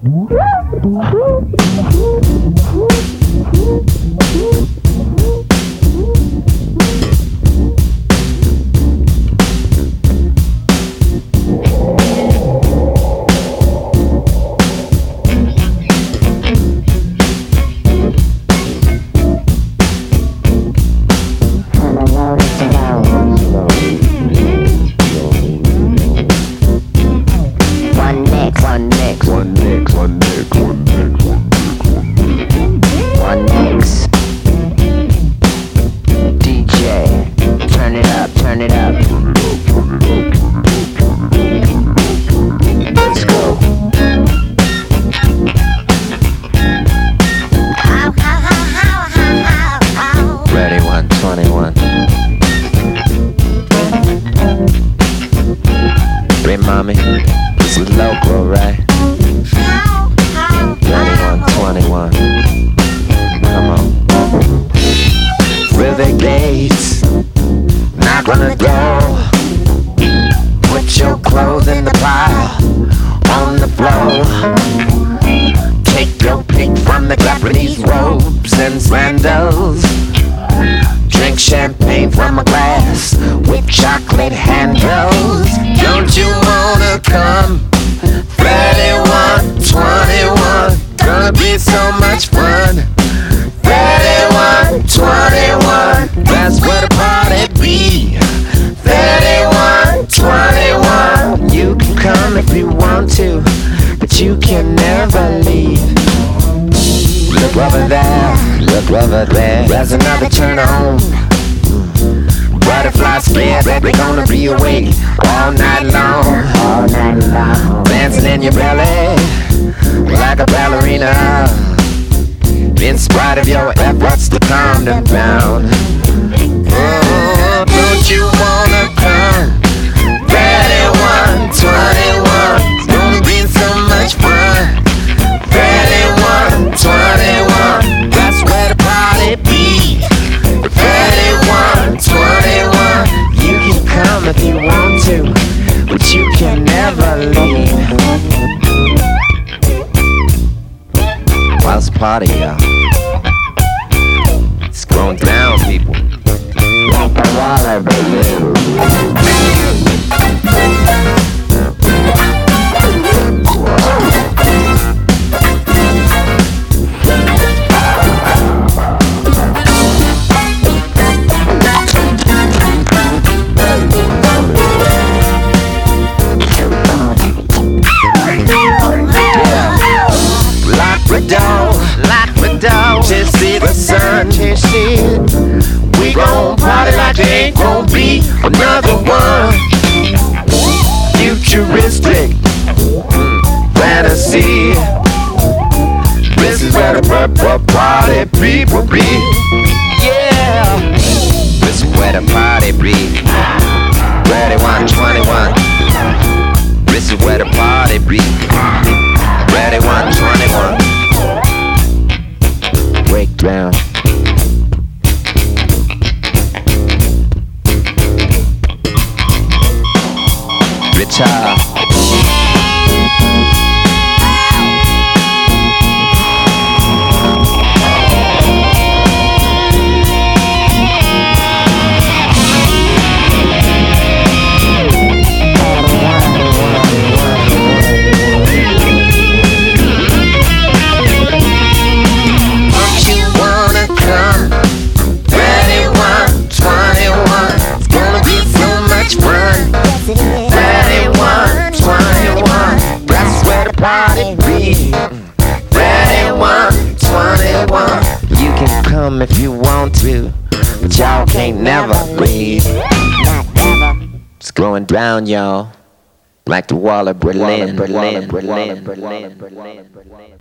Mommy, this is local, right? Ready, 121. Come on. Through the gates, knock on the door. Put your clothes in the pile on the floor. Take your pick from the Japanese robes and sandals. Drink champagne from a glass with chocolate handles. Don't you wanna come? 31, 21, gonna be so much fun. 31, 21, that's where the party be. 31, 21, you can come if you want to, but you can never leave. Look over there, look over there, there's another turn on. Butterfly spread, we're gonna be awake all night long. All night long. Dancing in your belly like a ballerina, in spite of your efforts to calm them down. Oh, don't you wanna come? 31, 21, it's gonna be so much fun. 31, 21, that's where the party be. 31, 21, you can come if you want to, but you can never leave. What's the party, y'all? It's going down, people. Like the water, baby. Lock the door, to see the sun, to see it. We gon' party like there ain't gon' be another one. Futuristic fantasy. This is where the purple party people be. Yeah, this is where the party be. 31, 21. This is where the party be. 31, 21. Breakdown. Guitar. If you want to, but y'all can't never leave. Not ever. It's going down, y'all, like the wall of Berlin.